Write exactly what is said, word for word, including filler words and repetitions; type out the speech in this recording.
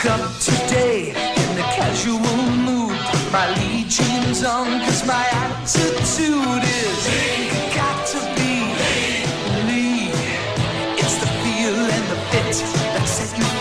woke up today in a casual mood. My lead jeans on, cause my attitude is Lee. Got to be Lee. Lee. It's the feel and the fit that set you